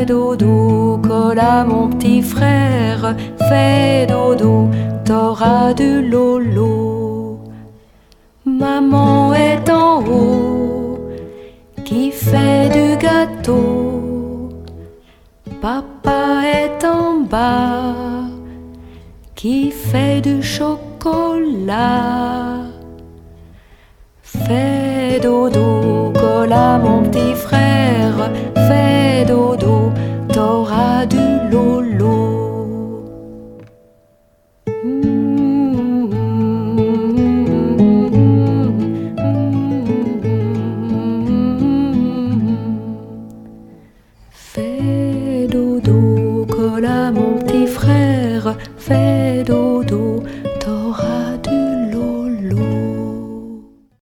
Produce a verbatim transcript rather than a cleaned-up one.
Fais dodo, colla mon petit frère. Fais dodo, t'auras du lolo. Maman est en haut, qui fait du gâteau. Papa est en bas, qui fait du chocolat. Fais dodo, colla mon petit frère. Fais dodo, t'auras du lolo. Fais dodo, colla mon petit frère. Fais